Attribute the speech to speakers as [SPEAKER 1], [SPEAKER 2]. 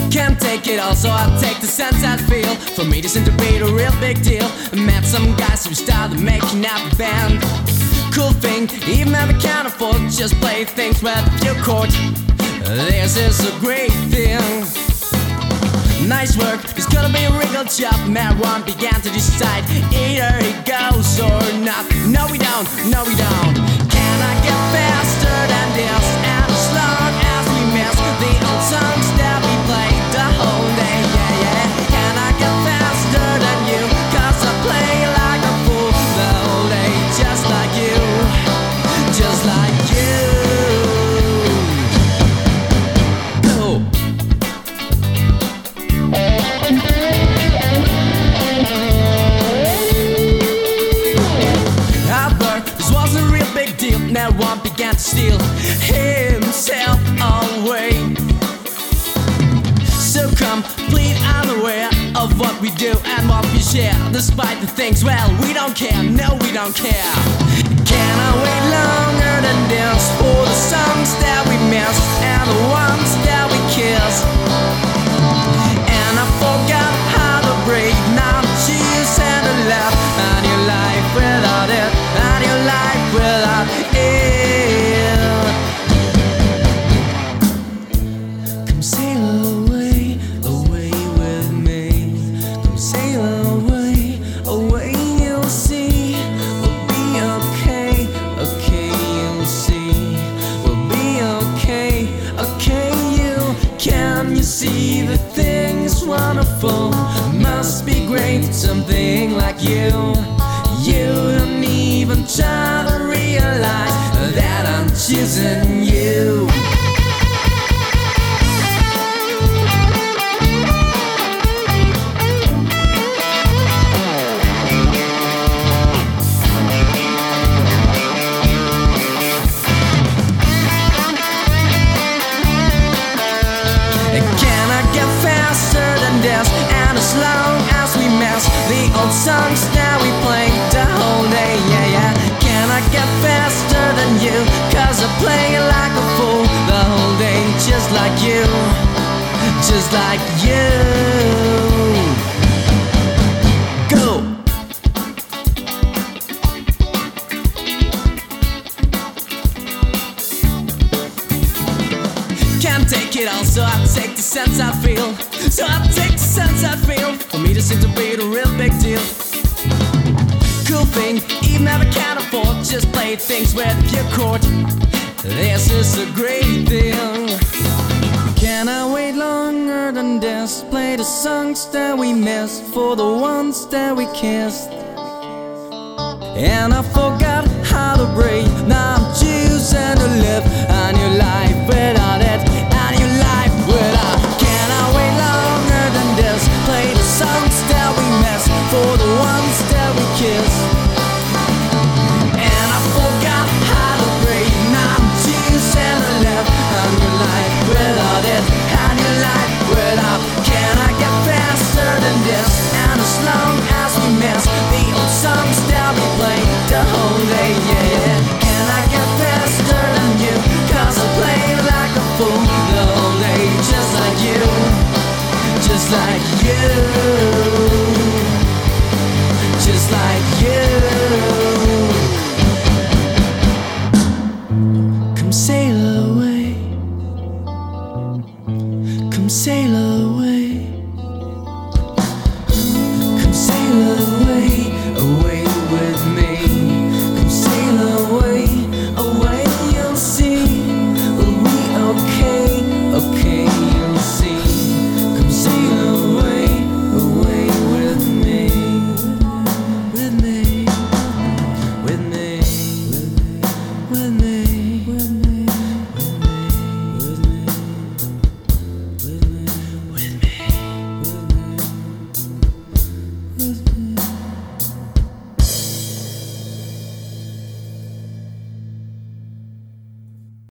[SPEAKER 1] Can't take it all, so I'll take the sense I feel. For me this seemed to be a real big deal. I met some guys who started making up a band. Cool thing, even if I can't afford, just play things with a few chords. This is a great thing. Nice work, it's gonna be a real job. Marijuana began to decide either he goes or not. No we don't, no we don't. Can I get faster than this? And as long as we miss the old songs that we played the whole day, yeah, yeah. Can I get faster than you? Cause I play like a fool the whole day, just like you, just like you. Go. This was a real big deal. Now one began to steal himself away. So complete unaware of what we do and what we share. Despite the things, well, we don't care, no we don't care. Can I wait longer than this for the songs that we miss and the ones that we kiss? And I forgot how to breathe. Now choose and to laugh. And your life without it, and your life without it. Come sail away, away with me. Come sail away, away you'll see. We'll be okay, okay you'll see. We'll be okay, okay you. Can you see the things wonderful? Must be great, something like you. You don't even try to realize that I'm choosing you. Can I get faster than this? And as long as we miss the old songs that we played the whole day, yeah, yeah. Can I get faster than you? Cause I play like a fool the whole day, just like you, just like you. Go! Can't take it all, so I take the sense I feel. So I take the sense I feel. For me this seemed to be a real big deal. Cool thing, even if I can't afford, just play things with a few chords. This is a great thing. Can I wait longer than this? Play the songs that we missed for the ones that we kissed. And I forgot how to breathe. Now I'm choosing to live on your life without it, and your life without. Can I wait longer than this? Play the songs that we miss for the ones that we kiss. And I forgot how to breathe. Now I'm choosing to live on your life without it, and your life without. Can I get faster than this? And as long as we miss the old songs that we played the whole day, yeah, yeah. Can I get faster than you? Cause I play like a fool the whole day, just like you, just like you, just like you. Come sail away, come sail away.